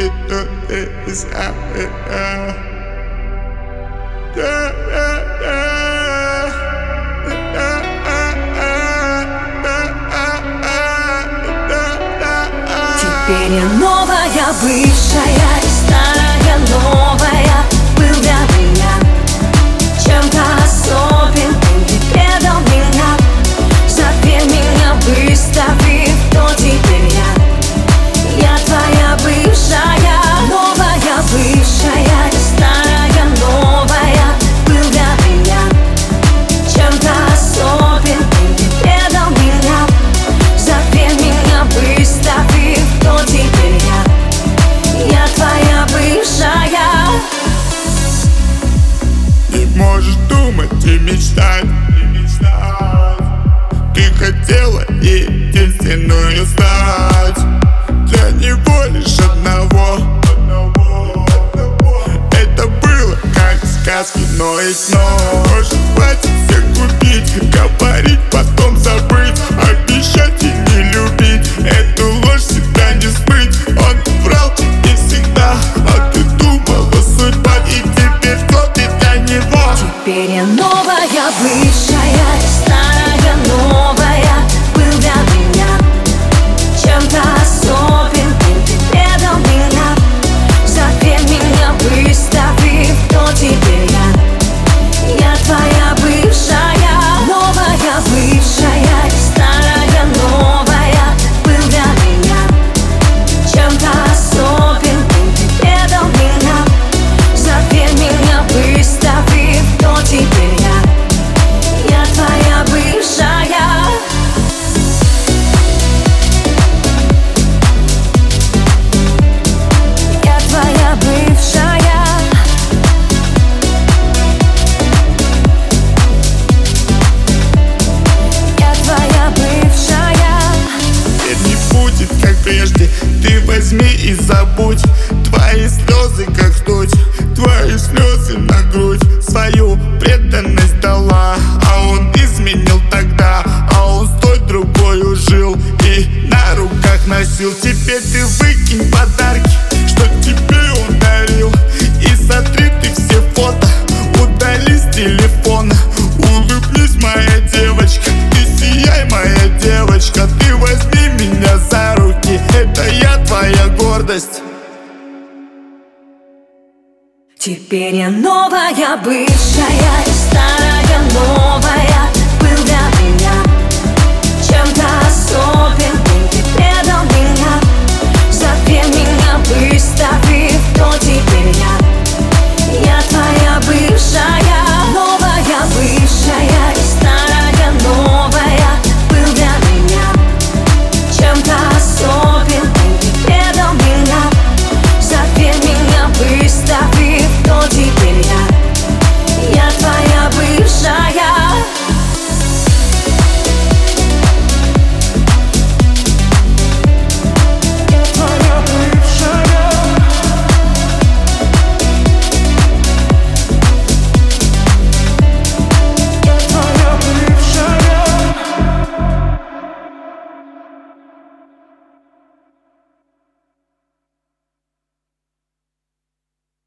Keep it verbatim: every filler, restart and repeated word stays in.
это is Теперь я новая, бывшая и старая новая. Был для меня чем-то особенным, ты предал меня, забей меня, выставив, кто теперь я. Я твоя бывшая, новая, бывшая и старая новая. Был для меня чем-то особенным, ты предал меня, забей меня, выставив, кто теперь я. Я твоя бывшая. Не можешь думать и мечтать, и мечтать. Ты хотела единственную стать, для него лишь одного. Это было как в сказке, но и снова. Может, хватит всех купить, говорить, потом забыть, обещать и не любить. Эту ложь всегда не смыть. Он врал тебе всегда, а ты думала судьба, и теперь кто ты для него? Теперь я новая, бывшая и старая новая. Был для меня чем-то особенным, ты предал меня, забей меня, выставив, кто теперь я. Я твоя бывшая, новая, бывшая и старая новая. Был для меня чем-то особенным, ты предал меня, забей меня, выставив, кто теперь я. Я твоя бывшая. Я твоя бывшая. Я твоя бывшая. Теперь не будет, как прежде. Ты возьми и забудь твои слезы, как ртуть, твои слезы на грудь. Свою преданность дала, а он изменил тогда, а он с той другой жил и на руках носил. Теперь ты выкинь подарки, что тебе он дарил, и сотри ты все фото, удали с телефона. Улыбнись, моя девочка, ты сияй, моя девочка. Ты возьми меня за руки, это я твоя гордость. Теперь я новая, бывшая и старая новая.